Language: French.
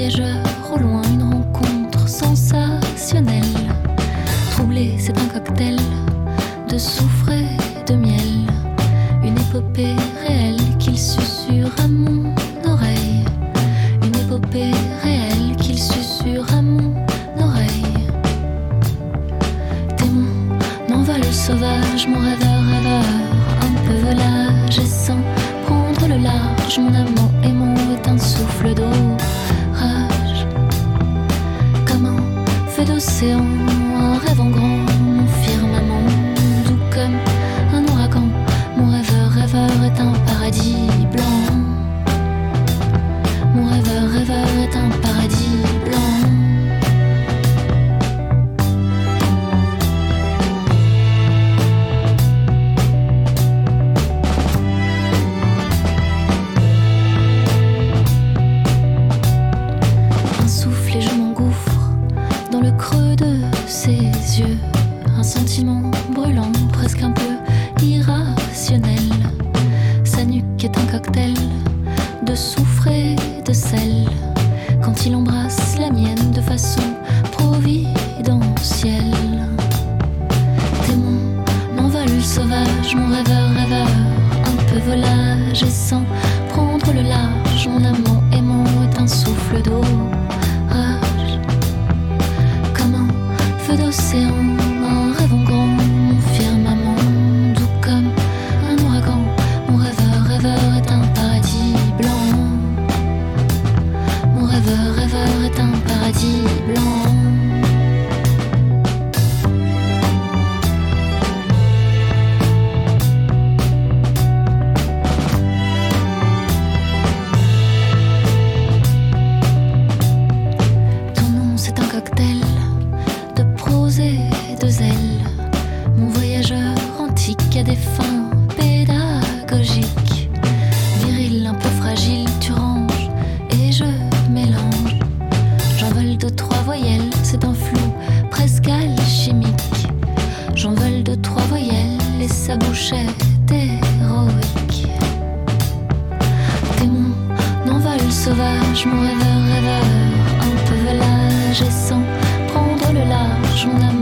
voyageur au loin, une rencontre sensationnelle. Troublé, c'est un cocktail de soufre et de miel. Une épopée réelle qu'il susurre à mon oreille. Une épopée réelle qu'il susurre à mon oreille. T'es mon envol sauvage, mon rêveur, un peu volage et sans prendre le large. Mon amant aimant est un souffle d'orage, comme un feu d'océan, un rêve en grand, mon firmament doux comme un ouragan. Mon rêveur est un paradis blanc. Mon rêveur est un paradis blanc. Un souffle et je m'engouffre dans le creux de ses yeux. Un sentiment brûlant, presque un peu irrationnel. Sa nuque est un cocktail de soufre et de sel. Quand il embrasse la mienne de façon providentielle. T'es mon envol sauvage, mon rêveur, un peu volage et sans prendre le large. Mon amant aimant est un souffle d'orage, comme un feu d'océan, un rêve en grand, mon firmament doux comme un ouragan. Mon rêveur est un paradis blanc. Mon rêveur est un paradis blanc. Ton nom c'est un cocktail de prose et de zèle. Mon voyageur antique à des fins pédagogiques. Viril, un peu fragile, tu ranges et je mélange. J'envole de trois voyelles, c'est un flou presque alchimique. J'envole de trois voyelles et sa bouche est héroïque. T'es mon envol sauvage, mon rêveur, un peu volage et sans prendre le large. Mon amour